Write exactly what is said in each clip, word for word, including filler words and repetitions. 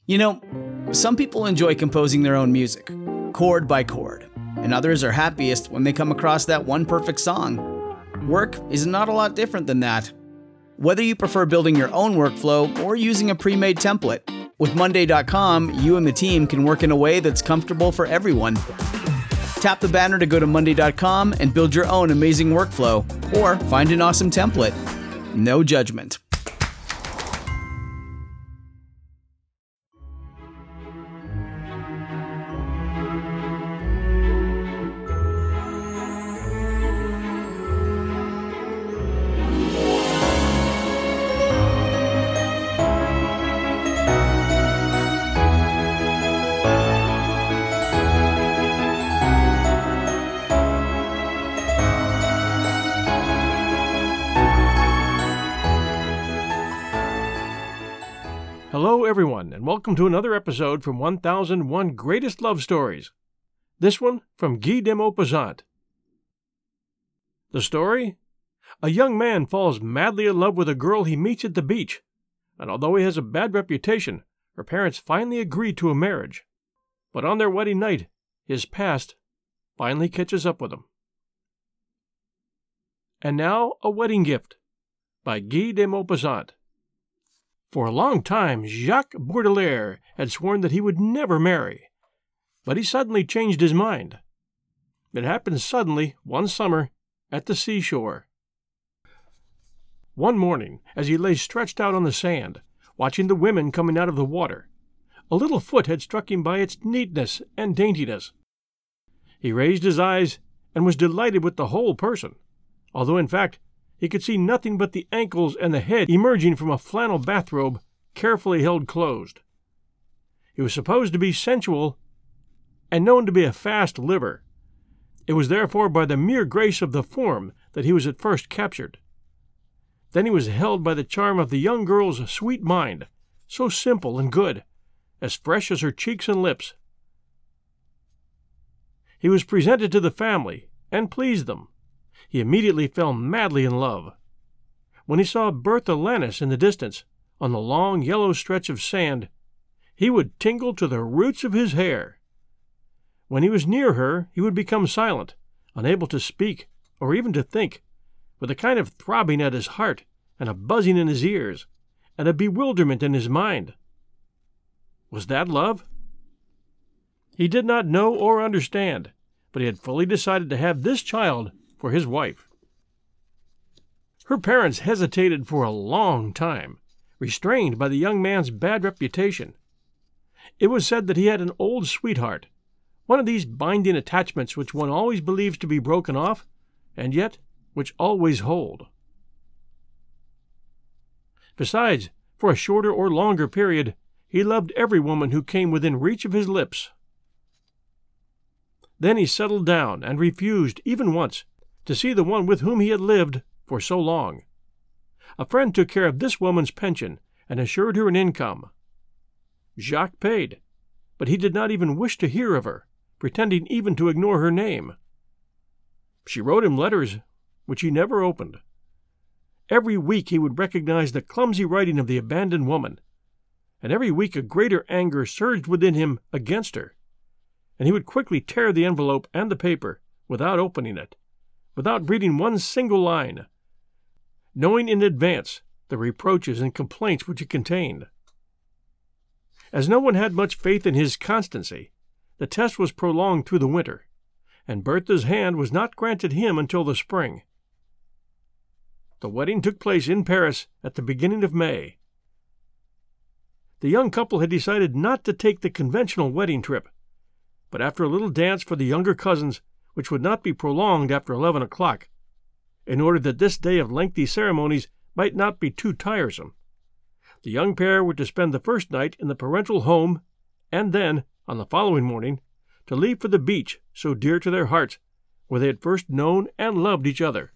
You know, some people enjoy composing their own music, chord by chord, and others are happiest when they come across that one perfect song. Work is not a lot different than that. Whether you prefer building your own workflow or using a pre-made template, with Monday dot com, you and the team can work in a way that's comfortable for everyone. Tap the banner to go to Monday dot com and build your own amazing workflow, or find an awesome template. No judgment. Hello everyone, and welcome to another episode from one thousand one Greatest Love Stories. This one from Guy de Maupassant. The story? A young man falls madly in love with a girl he meets at the beach, and although he has a bad reputation, her parents finally agree to a marriage. But on their wedding night, his past finally catches up with him. And now, a wedding gift by Guy de Maupassant. For a long time, Jacques Baudelaire had sworn that he would never marry, but he suddenly changed his mind. It happened suddenly, one summer, at the seashore. One morning, as he lay stretched out on the sand, watching the women coming out of the water, a little foot had struck him by its neatness and daintiness. He raised his eyes and was delighted with the whole person, although in fact he could see nothing but the ankles and the head emerging from a flannel bathrobe carefully held closed. He was supposed to be sensual and known to be a fast liver. It was therefore by the mere grace of the form that he was at first captured. Then he was held by the charm of the young girl's sweet mind, so simple and good, as fresh as her cheeks and lips. He was presented to the family and pleased them. He immediately fell madly in love. When he saw Bertha Lannis in the distance, on the long yellow stretch of sand, he would tingle to the roots of his hair. When he was near her, he would become silent, unable to speak or even to think, with a kind of throbbing at his heart and a buzzing in his ears, and a bewilderment in his mind. Was that love? He did not know or understand, but he had fully decided to have this child for his wife. Her parents hesitated for a long time, restrained by the young man's bad reputation. It was said that he had an old sweetheart, one of these binding attachments which one always believes to be broken off, and yet which always hold. Besides, for a shorter or longer period, he loved every woman who came within reach of his lips. Then he settled down and refused, even once, to see the one with whom he had lived for so long. A friend took care of this woman's pension and assured her an income. Jacques paid, but he did not even wish to hear of her, pretending even to ignore her name. She wrote him letters which he never opened. Every week he would recognize the clumsy writing of the abandoned woman, and every week a greater anger surged within him against her, and he would quickly tear the envelope and the paper without opening it, without reading one single line, knowing in advance the reproaches and complaints which it contained. As no one had much faith in his constancy, the test was prolonged through the winter, and Bertha's hand was not granted him until the spring. The wedding took place in Paris at the beginning of May. The young couple had decided not to take the conventional wedding trip, but after a little dance for the younger cousins, which would not be prolonged after eleven o'clock, in order that this day of lengthy ceremonies might not be too tiresome, the young pair were to spend the first night in the parental home, and then, on the following morning, to leave for the beach so dear to their hearts, where they had first known and loved each other.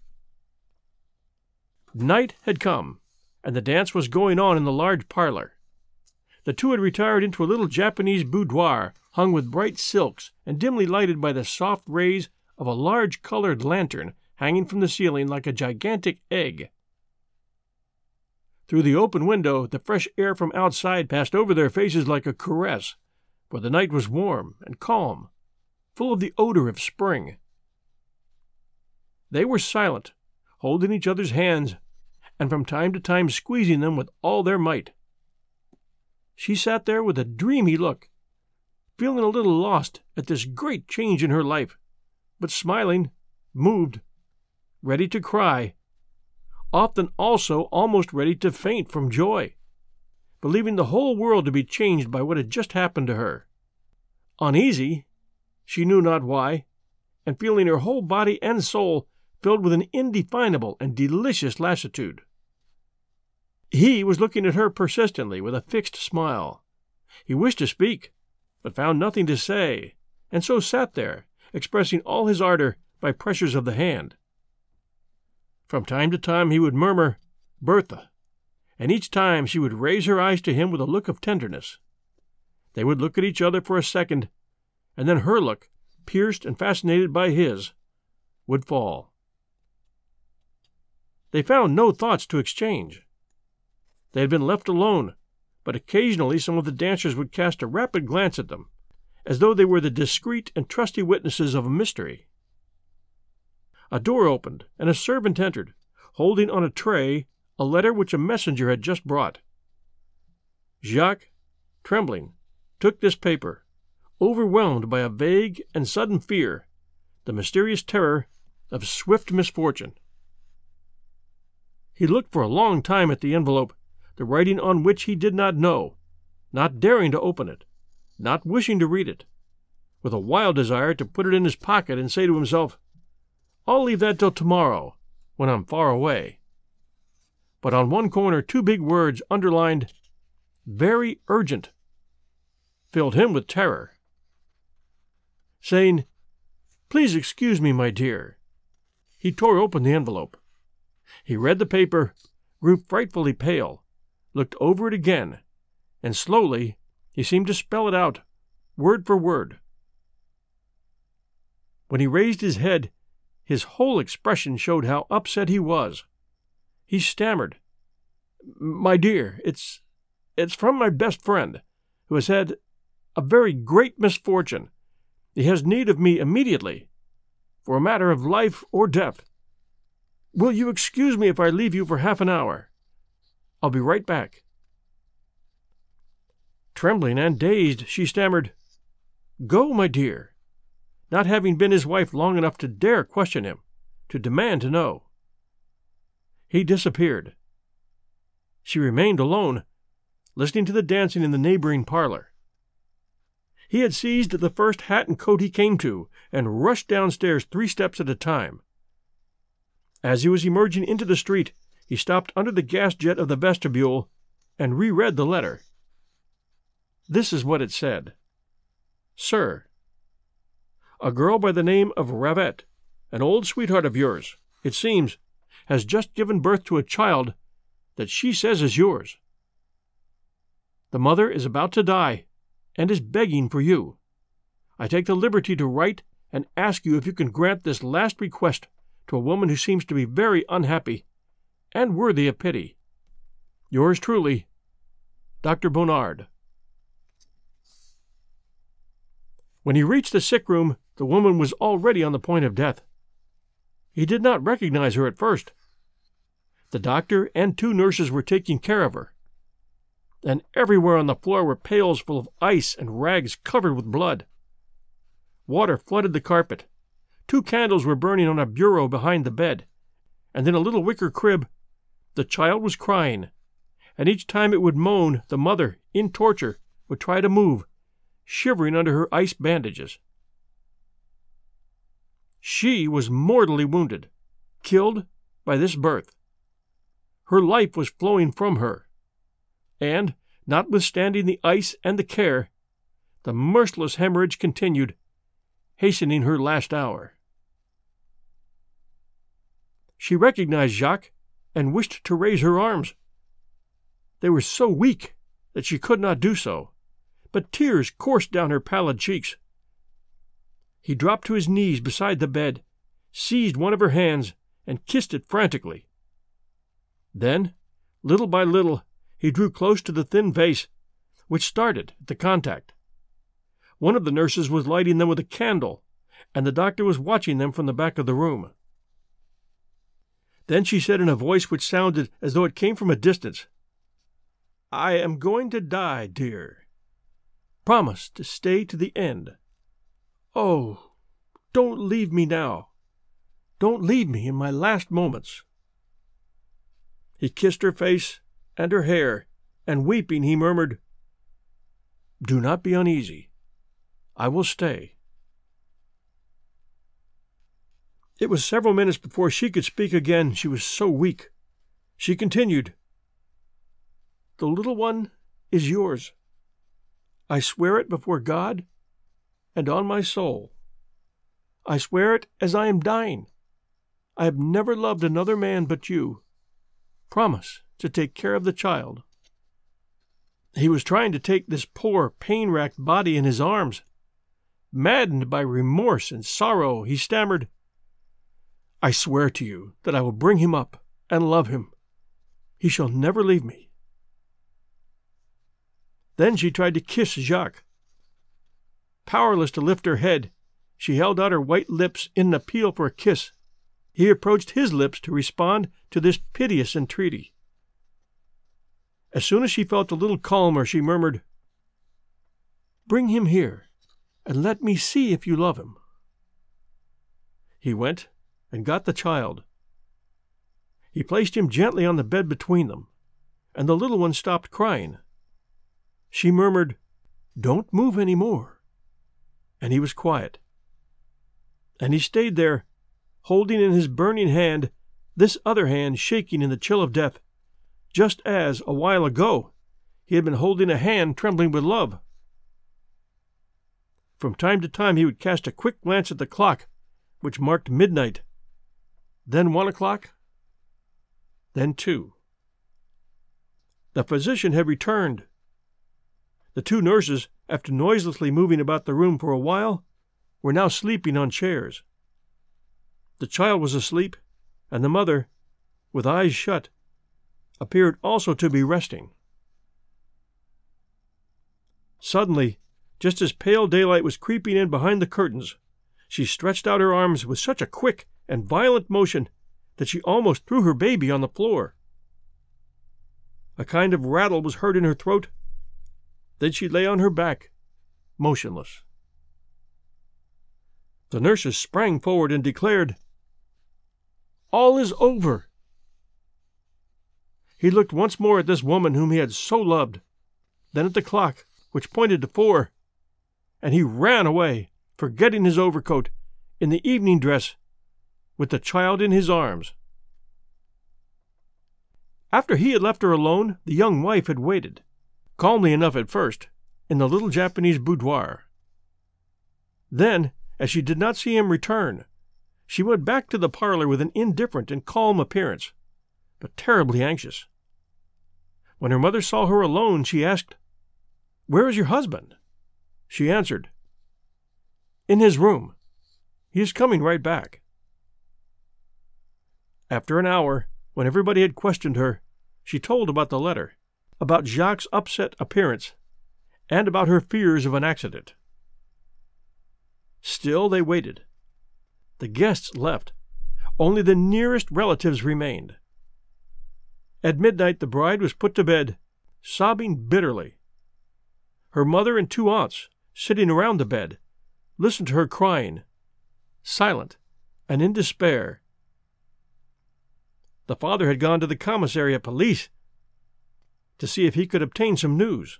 Night had come, and the dance was going on in the large parlor. The two had retired into a little Japanese boudoir hung with bright silks and dimly lighted by the soft rays of a large colored lantern hanging from the ceiling like a gigantic egg. Through the open window, the fresh air from outside passed over their faces like a caress, for the night was warm and calm, full of the odor of spring. They were silent, holding each other's hands, and from time to time squeezing them with all their might. She sat there with a dreamy look, feeling a little lost at this great change in her life, but smiling, moved, ready to cry, often also almost ready to faint from joy, believing the whole world to be changed by what had just happened to her. Uneasy, she knew not why, and feeling her whole body and soul filled with an indefinable and delicious lassitude. He was looking at her persistently with a fixed smile. He wished to speak, but found nothing to say, and so sat there, expressing all his ardor by pressures of the hand. From time to time he would murmur, "Bertha," and each time she would raise her eyes to him with a look of tenderness. They would look at each other for a second, and then her look, pierced and fascinated by his, would fall. They found no thoughts to exchange. They had been left alone, but occasionally some of the dancers would cast a rapid glance at them, as though they were the discreet and trusty witnesses of a mystery. A door opened, and a servant entered, holding on a tray a letter which a messenger had just brought. Jacques, trembling, took this paper, overwhelmed by a vague and sudden fear, the mysterious terror of swift misfortune. He looked for a long time at the envelope, the writing on which he did not know, not daring to open it, not wishing to read it, with a wild desire to put it in his pocket and say to himself, "I'll leave that till tomorrow, when I'm far away." But on one corner two big words underlined, "Very urgent," filled him with terror. Saying, "Please excuse me, my dear," he tore open the envelope. He read the paper, grew frightfully pale, looked over it again, and slowly he seemed to spell it out, word for word. When he raised his head, his whole expression showed how upset he was. He stammered, "My dear, it's it's from my best friend, who has had a very great misfortune. He has need of me immediately, for a matter of life or death. Will you excuse me if I leave you for half an hour? I'll be right back." Trembling and dazed, she stammered, "Go, my dear," not having been his wife long enough to dare question him, to demand to know. He disappeared. She remained alone, listening to the dancing in the neighboring parlor. He had seized the first hat and coat he came to, and rushed downstairs three steps at a time. As he was emerging into the street, he stopped under the gas jet of the vestibule and reread the letter. This is what it said. "Sir, a girl by the name of Ravette, an old sweetheart of yours, it seems, has just given birth to a child that she says is yours. The mother is about to die, and is begging for you. I take the liberty to write and ask you if you can grant this last request to a woman who seems to be very unhappy, and worthy of pity. Yours truly, Doctor Bonnard." When he reached the sick room, the woman was already on the point of death. He did not recognize her at first. The doctor and two nurses were taking care of her, and everywhere on the floor were pails full of ice and rags covered with blood. Water flooded the carpet. Two candles were burning on a bureau behind the bed, and in a little wicker crib the child was crying, and each time it would moan, the mother, in torture, would try to move, shivering under her ice bandages. She was mortally wounded, killed by this birth. Her life was flowing from her, and, notwithstanding the ice and the care, the merciless hemorrhage continued, hastening her last hour. She recognized Jacques and wished to raise her arms. They were so weak that she could not do so, but tears coursed down her pallid cheeks. He dropped to his knees beside the bed, seized one of her hands, and kissed it frantically. Then, Little by little, he drew close to the thin vase, which started at the contact. One of the nurses was lighting them with a candle, and the doctor was watching them from the back of the room. Then she said in a voice which sounded as though it came from a distance, "I am going to die, dear. Promise to stay to the end. Oh, don't leave me now. Don't leave me in my last moments." He kissed her face and her hair, and weeping, he murmured, "Do not be uneasy. I will stay." It was several minutes before she could speak again, she was so weak. She continued, "The little one is yours. I swear it before God and on my soul. I swear it as I am dying. I have never loved another man but you. Promise to take care of the child." He was trying to take this poor, pain-racked body in his arms. Maddened by remorse and sorrow, he stammered, "I swear to you that I will bring him up and love him. He shall never leave me." Then she tried to kiss Jacques. Powerless to lift her head, she held out her white lips in an appeal for a kiss. He approached his lips to respond to this piteous entreaty. As soon as she felt a little calmer, she murmured, "Bring him here, and let me see if you love him." He went and got the child. He placed him gently on the bed between them, and the little one stopped crying. She murmured, "Don't move any more," and he was quiet. And he stayed there, holding in his burning hand this other hand shaking in the chill of death, just as, a while ago, he had been holding a hand trembling with love. From time to time he would cast a quick glance at the clock, which marked midnight, then one o'clock, then two. The physician had returned. The two nurses, after noiselessly moving about the room for a while, were now sleeping on chairs. The child was asleep, and the mother, with eyes shut, appeared also to be resting. Suddenly, just as pale daylight was creeping in behind the curtains, she stretched out her arms with such a quick and violent motion that she almost threw her baby on the floor. A kind of rattle was heard in her throat. Then she lay on her back, motionless. The nurses sprang forward and declared, "All is over." He looked once more at this woman whom he had so loved, then at the clock, which pointed to four, and he ran away, forgetting his overcoat, in the evening dress, with the child in his arms. After he had left her alone, the young wife had waited, calmly enough at first, in the little Japanese boudoir. Then, as she did not see him return, she went back to the parlor with an indifferent and calm appearance, but terribly anxious. When her mother saw her alone, she asked, "Where is your husband?" She answered, "In his room. He is coming right back." After an hour, when everybody had questioned her, she told about the letter, about Jacques' upset appearance, and about her fears of an accident. Still they waited. The guests left. Only the nearest relatives remained. At midnight the bride was put to bed, sobbing bitterly. Her mother and two aunts, sitting around the bed, listened to her crying, silent and in despair. The father had gone to the commissary of police to see if he could obtain some news.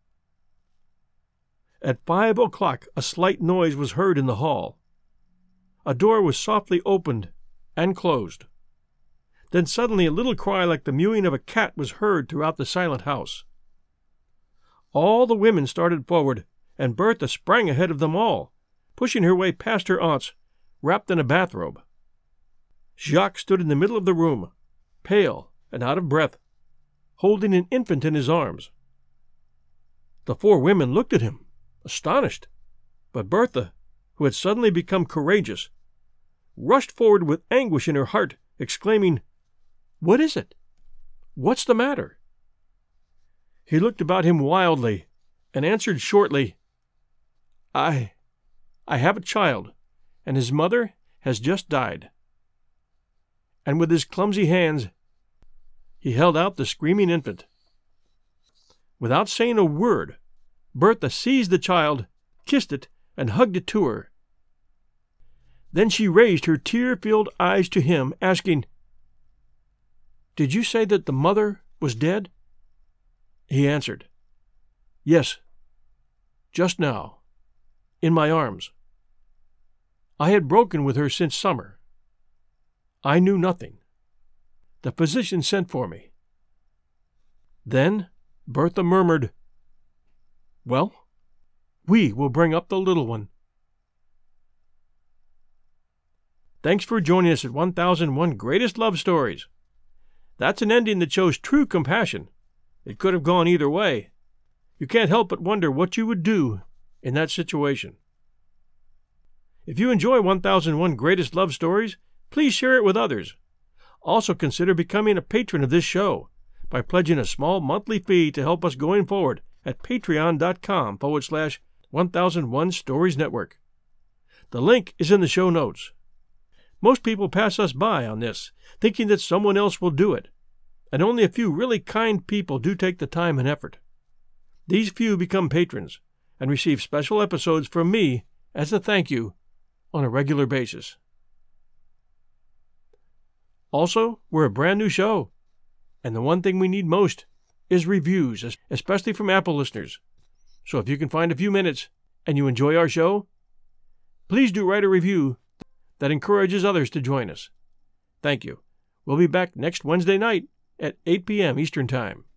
At five o'clock a slight noise was heard in the hall. A door was softly opened and closed. Then suddenly a little cry like the mewing of a cat was heard throughout the silent house. All the women started forward, and Bertha sprang ahead of them all, pushing her way past her aunts, wrapped in a bathrobe. Jacques stood in the middle of the room, pale and out of breath, holding an infant in his arms. The four women looked at him, astonished, but Bertha, who had suddenly become courageous, rushed forward with anguish in her heart, exclaiming, "What is it? What's the matter?" He looked about him wildly and answered shortly, I, I have a child, and his mother has just died." And with his clumsy hands, he held out the screaming infant. Without saying a word, Bertha seized the child, kissed it, and hugged it to her. Then she raised her tear-filled eyes to him, asking, "Did you say that the mother was dead?" He answered, "Yes, just now, in my arms. I had broken with her since summer. I knew nothing. The physician sent for me." Then Bertha murmured, "Well, we will bring up the little one." Thanks for joining us at one thousand one Greatest Love Stories. That's an ending that shows true compassion. It could have gone either way. You can't help but wonder what you would do in that situation. If you enjoy one thousand one Greatest Love Stories, please share it with others. Also consider becoming a patron of this show by pledging a small monthly fee to help us going forward at patreon.com forward slash 1001 Stories Network. The link is in the show notes. Most people pass us by on this, thinking that someone else will do it, and only a few really kind people do take the time and effort. These few become patrons and receive special episodes from me as a thank you on a regular basis. Also, we're a brand new show, and the one thing we need most is reviews, especially from Apple listeners. So if you can find a few minutes and you enjoy our show, please do write a review that encourages others to join us. Thank you. We'll be back next Wednesday night at eight p.m. Eastern Time.